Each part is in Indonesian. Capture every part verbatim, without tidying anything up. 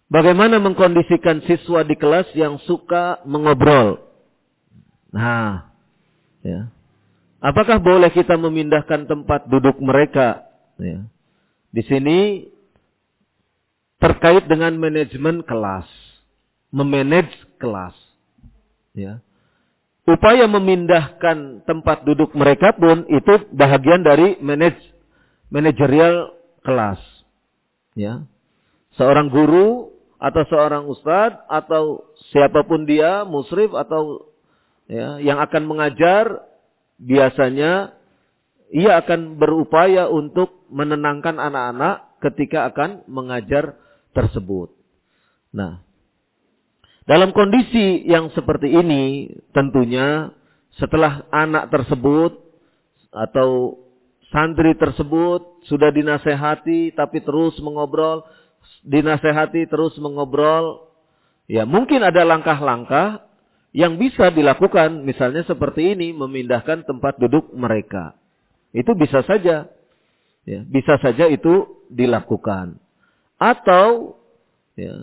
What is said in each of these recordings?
Bagaimana mengkondisikan siswa di kelas yang suka mengobrol? Nah, ya. Apakah boleh kita memindahkan tempat duduk mereka? Ya. Di sini terkait dengan manajemen kelas, memanage kelas. Ya. Upaya memindahkan tempat duduk mereka pun itu bahagian dari manage, manajerial kelas. Ya. Seorang guru atau seorang ustadz atau siapapun dia, musyrif atau ya, yang akan mengajar, biasanya ia akan berupaya untuk menenangkan anak-anak ketika akan mengajar tersebut. Nah, dalam kondisi yang seperti ini, tentunya setelah anak tersebut atau santri tersebut sudah dinasehati tapi terus mengobrol, dinasehati terus mengobrol, ya mungkin ada langkah-langkah yang bisa dilakukan, misalnya seperti ini, memindahkan tempat duduk mereka. Itu bisa saja. Ya, bisa saja itu dilakukan. Atau ya,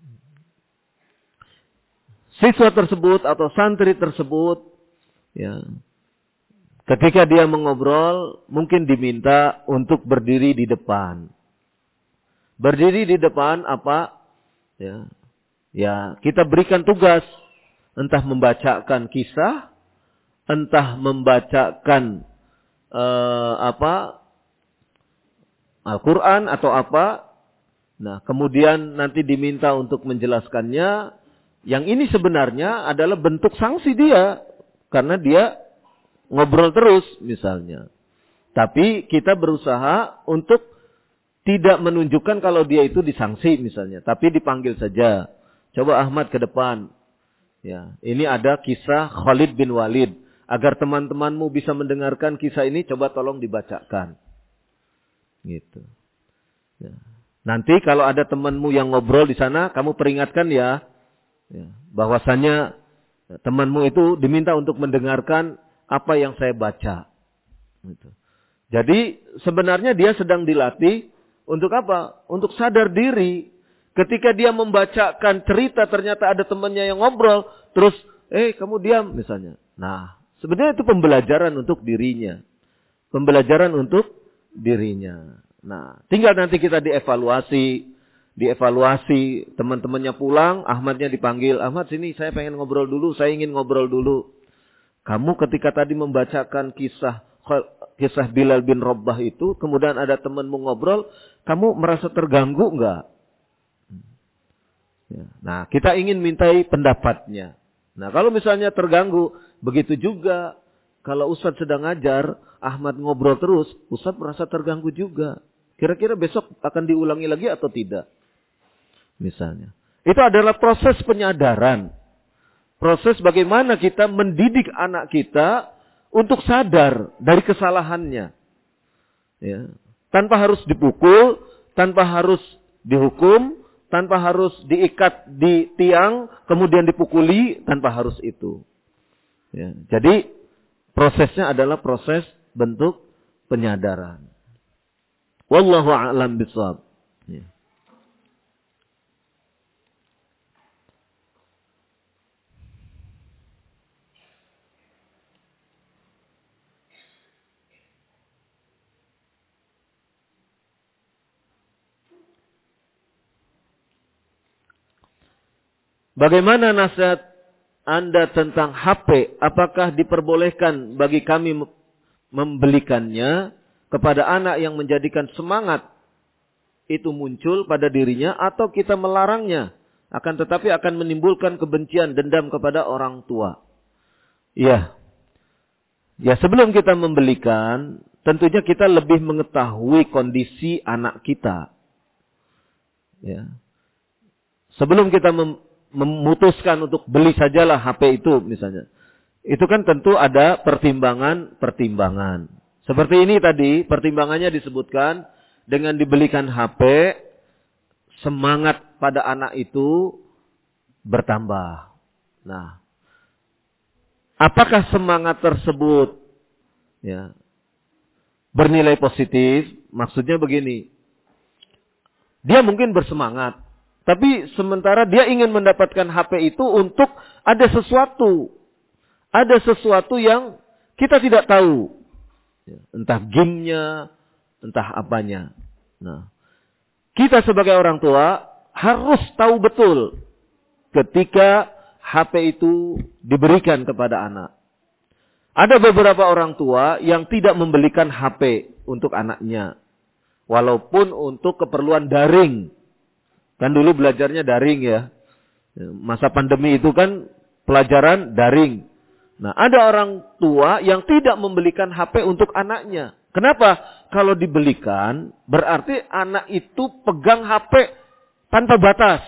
siswa tersebut atau santri tersebut, ya, ketika dia mengobrol, mungkin diminta untuk berdiri di depan. Berdiri di depan apa? Ya, ya kita berikan tugas. Entah membacakan kisah, entah membacakan uh, apa Al-Quran atau apa. Nah, kemudian nanti diminta untuk menjelaskannya. Yang ini sebenarnya adalah bentuk sanksi dia, karena dia ngobrol terus misalnya. Tapi kita berusaha untuk tidak menunjukkan kalau dia itu disanksi misalnya, tapi dipanggil saja. Coba Ahmad ke depan. Ya, ini ada kisah Khalid bin Walid. Agar teman-temanmu bisa mendengarkan kisah ini, coba tolong dibacakan. Gitu. Ya. Nanti kalau ada temanmu yang ngobrol di sana, kamu peringatkan ya, ya bahwasannya temanmu itu diminta untuk mendengarkan apa yang saya baca. Gitu. Jadi sebenarnya dia sedang dilatih untuk apa? Untuk sadar diri. Ketika dia membacakan cerita ternyata ada temannya yang ngobrol. Terus, eh kamu diam misalnya. Nah, sebenarnya itu pembelajaran untuk dirinya. Pembelajaran untuk dirinya. Nah, tinggal nanti kita dievaluasi. Dievaluasi, teman-temannya pulang, Ahmadnya dipanggil. Ahmad sini, saya pengen ngobrol dulu, saya ingin ngobrol dulu. Kamu ketika tadi membacakan kisah kisah Bilal bin Rabbah itu, kemudian ada temanmu ngobrol, kamu merasa terganggu enggak? Nah, kita ingin mintai pendapatnya. Nah, kalau misalnya terganggu, begitu juga. Kalau Ustadz sedang ngajar, Ahmad ngobrol terus, Ustadz merasa terganggu juga. Kira-kira besok akan diulangi lagi atau tidak? Misalnya. Itu adalah proses penyadaran. Proses bagaimana kita mendidik anak kita untuk sadar dari kesalahannya. Ya. Tanpa harus dipukul, tanpa harus dihukum, tanpa harus diikat di tiang, kemudian dipukuli, tanpa harus itu. Ya. Jadi, prosesnya adalah proses bentuk penyadaran. Wallahu a'lam bishawab. Ya. Bagaimana nasihat Anda tentang H P? Apakah diperbolehkan bagi kami membelikannya kepada anak yang menjadikan semangat itu muncul pada dirinya, atau kita melarangnya? Akan tetapi akan menimbulkan kebencian, dendam kepada orang tua. Iya. Ya, sebelum kita membelikan, tentunya kita lebih mengetahui kondisi anak kita. Ya. Sebelum kita mem memutuskan untuk beli sajalah H P itu misalnya. Itu kan tentu ada pertimbangan-pertimbangan. Seperti ini tadi, pertimbangannya disebutkan dengan dibelikan H P, semangat pada anak itu bertambah. Nah, apakah semangat tersebut ya bernilai positif? Maksudnya begini. Dia mungkin bersemangat, Tapi sementara dia ingin mendapatkan H P itu untuk ada sesuatu. Ada sesuatu yang kita tidak tahu. Entah gamenya, entah apanya. Nah, kita sebagai orang tua harus tahu betul ketika H P itu diberikan kepada anak. Ada beberapa orang tua yang tidak membelikan H P untuk anaknya. Walaupun untuk keperluan daring. Kan dulu belajarnya daring ya. Masa pandemi itu kan pelajaran daring. Nah, ada orang tua yang tidak membelikan H P untuk anaknya. Kenapa? Kalau dibelikan, berarti anak itu pegang H P tanpa batas.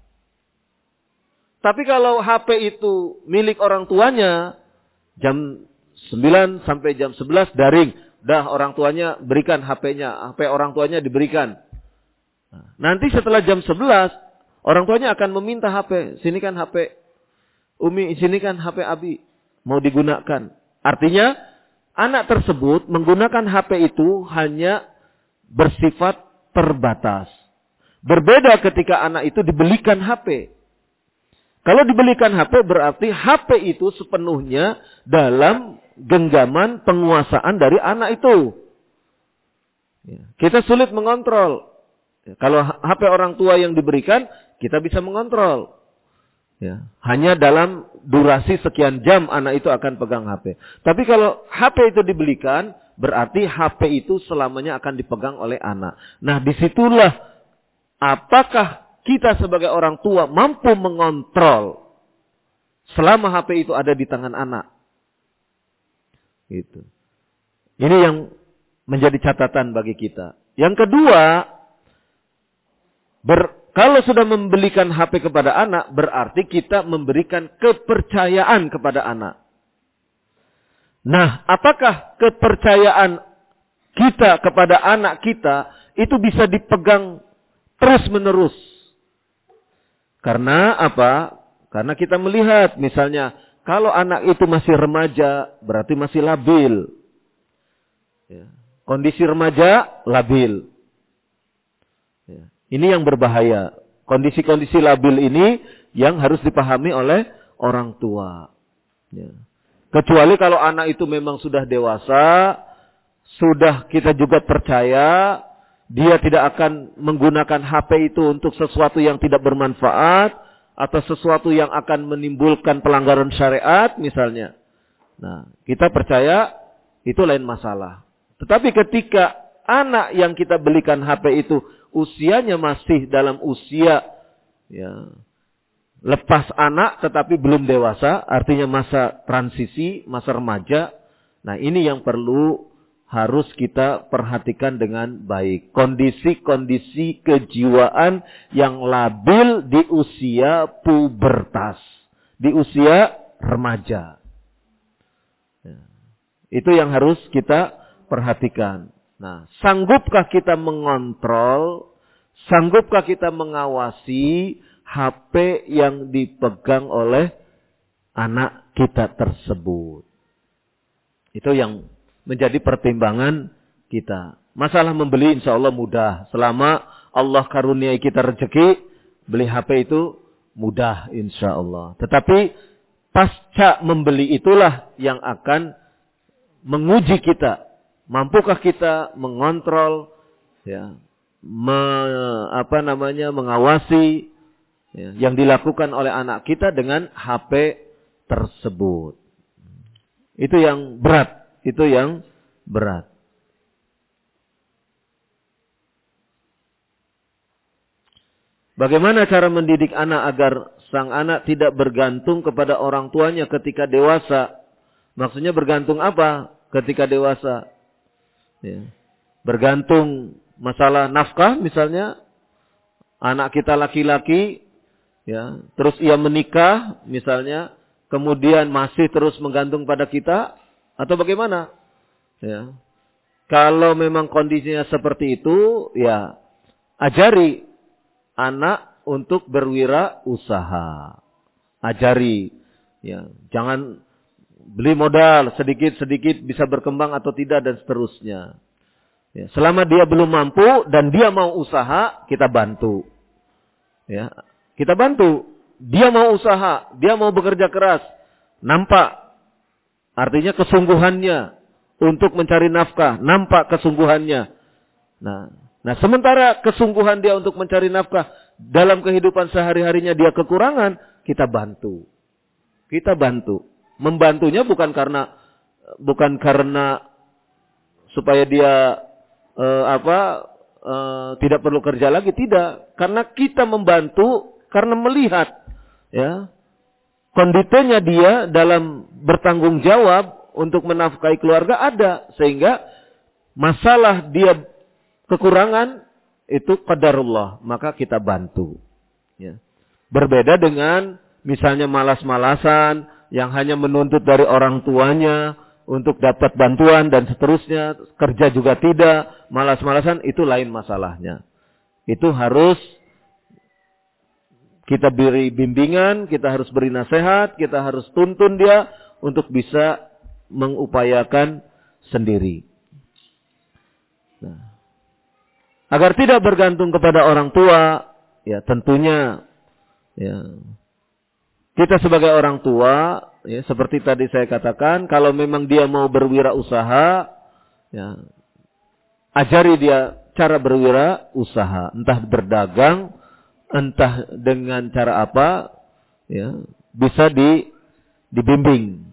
Tapi kalau H P itu milik orang tuanya, jam sembilan sampai jam sebelas daring. Dah orang tuanya berikan H P-nya. H P orang tuanya diberikan. Nanti setelah jam sebelas, orang tuanya akan meminta H P. Sini kan H P Umi, sini kan H P Abi. Mau digunakan. Artinya, anak tersebut menggunakan H P itu hanya bersifat terbatas. Berbeda ketika anak itu dibelikan H P. Kalau dibelikan H P berarti H P itu sepenuhnya dalam genggaman penguasaan dari anak itu. Kita sulit mengontrol. Kalau H P orang tua yang diberikan, kita bisa mengontrol. Ya, hanya dalam durasi sekian jam anak itu akan pegang H P. Tapi kalau H P itu dibelikan, berarti H P itu selamanya akan dipegang oleh anak. Nah, disitulah apakah kita sebagai orang tua mampu mengontrol selama H P itu ada di tangan anak. Gitu. Ini yang menjadi catatan bagi kita. Yang kedua, ber, kalau sudah membelikan H P kepada anak, berarti kita memberikan kepercayaan kepada anak. Nah, apakah kepercayaan kita kepada anak kita itu bisa dipegang terus-menerus? Karena apa? Karena kita melihat, misalnya, kalau anak itu masih remaja, berarti masih labil. Ya. Kondisi remaja, labil. Ya. Ini yang berbahaya. Kondisi-kondisi labil ini yang harus dipahami oleh orang tua. Ya. Kecuali kalau anak itu memang sudah dewasa, sudah kita juga percaya, dia tidak akan menggunakan H P itu untuk sesuatu yang tidak bermanfaat, atau sesuatu yang akan menimbulkan pelanggaran syariat misalnya. Nah, kita percaya itu lain masalah. Tetapi ketika anak yang kita belikan H P itu usianya masih dalam usia ya, lepas anak tetapi belum dewasa, artinya masa transisi, masa remaja. Nah, ini yang perlu harus kita perhatikan dengan baik. Kondisi-kondisi kejiwaan yang labil di usia pubertas, di usia remaja. Ya. Itu yang harus kita perhatikan. Nah, sanggupkah kita mengontrol, sanggupkah kita mengawasi H P yang dipegang oleh anak kita tersebut? Itu yang menjadi pertimbangan kita. Masalah membeli insya Allah mudah. Selama Allah karuniai kita rezeki, beli H P itu mudah insya Allah. Tetapi pasca membeli itulah yang akan menguji kita. Mampukah kita mengontrol, ya, me, apa namanya, mengawasi ya, yang dilakukan oleh anak kita dengan H P tersebut. Itu yang berat. Itu yang berat. Bagaimana cara mendidik anak agar sang anak tidak bergantung kepada orang tuanya ketika dewasa? Maksudnya bergantung apa ketika dewasa? Ya. Bergantung masalah nafkah misalnya. Anak kita laki-laki, ya, terus ia menikah misalnya, kemudian masih terus menggantung pada kita. Atau bagaimana? Ya. Kalau memang kondisinya seperti itu, ya ajari anak untuk berwirausaha. Ajari, ya, jangan beli modal sedikit-sedikit bisa berkembang atau tidak dan seterusnya. Ya, selama dia belum mampu dan dia mau usaha, kita bantu. ya, kita bantu. Dia mau usaha, dia mau bekerja keras, nampak artinya kesungguhannya untuk mencari nafkah, nampak kesungguhannya. Nah, nah sementara kesungguhan dia untuk mencari nafkah dalam kehidupan sehari-harinya dia kekurangan, kita bantu. Kita bantu. Membantunya bukan karena bukan karena supaya dia eh, apa eh, tidak perlu kerja lagi, tidak. Karena kita membantu karena melihat ya kondisinya dia dalam bertanggung jawab untuk menafkahi keluarga ada, sehingga masalah dia kekurangan itu qadarullah, maka kita bantu. Ya. Berbeda dengan misalnya malas-malasan yang hanya menuntut dari orang tuanya untuk dapat bantuan dan seterusnya, kerja juga tidak, malas-malasan, itu lain masalahnya. Itu harus kita beri bimbingan, kita harus beri nasihat, kita harus tuntun dia untuk bisa mengupayakan sendiri. Nah, agar tidak bergantung kepada orang tua, ya tentunya ya, kita sebagai orang tua, ya, seperti tadi saya katakan, kalau memang dia mau berwirausaha, ya, ajari dia cara berwirausaha, entah berdagang, entah dengan cara apa, ya, bisa di, dibimbing.